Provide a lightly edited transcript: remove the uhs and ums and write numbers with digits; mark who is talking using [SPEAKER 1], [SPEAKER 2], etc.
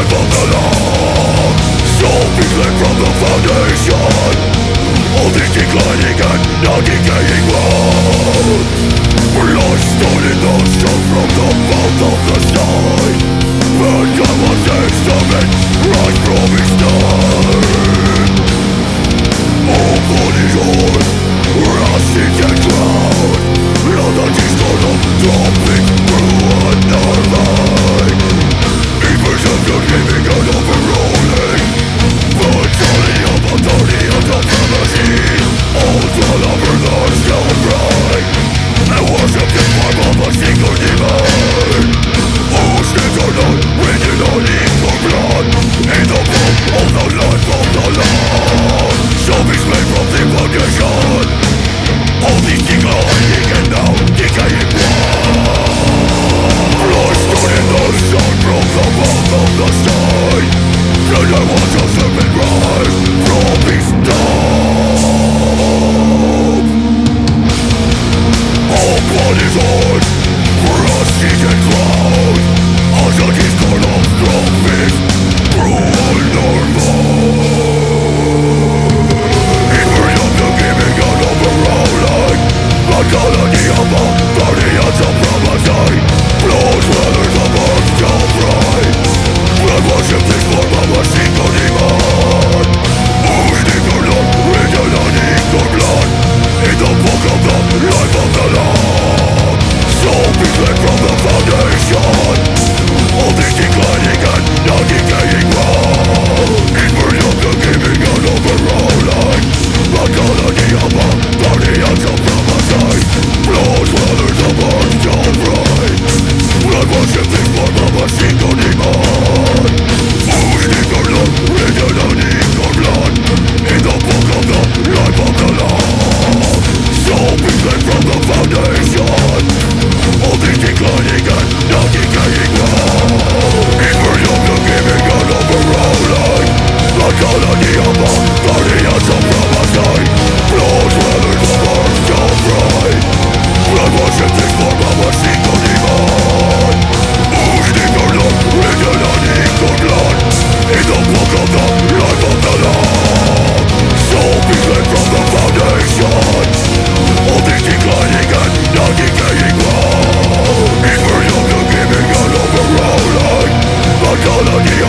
[SPEAKER 1] life of the law. Soul be split from the foundation. All this declining and not decaying world. Blood stored in the sun from the mouth of the sky. But God was testament right from his time. All blood is old, rusted and cloud. Blood that is gone up, dropping through another line. Evers of the giving and overrolling. But only up authority of the fallacy. All dwell over the stone bright. And worship the form of a single demon. Whose names are not written on equal blood. In the book of the life of the Lord. Shall be split from the foundation. All these declining and now decaying one. Blood stored in the sun from the mouth of the sky. And I watch a serpent rise from his tomb. All blood is on, rusted and cloud. As a discord of strong fist through another void. Evers of the giving and overrolling. The colony of the guardians of prophesy. Blood weathers of earth shall fry. Blood worship this form of a single demon. Whose names are not written on equal blood. In the book of the life of the Lord. Soul be split from the foundation. All this declining and not decaying world. Evers of the giving and overrolling. The colony of the guardians of prophesy. Blood weathers of earth shall fry. Blood worship this form of a single demon. Whose names are not written on equal blood. In the book of the life of the Lord. Soul be split from the foundation. All this declining and not decaying world. Evers of the giving and overrolling. The colony of the guardians of prophesy. Blood weathers of earth shall fry. Blood worship this form of a single demon. Whose names are not written on equal blood. In the book of the life of the Lord. Soul be split from the foundation. All this declining and not decaying world. Evers of the giving and overrolling. The colony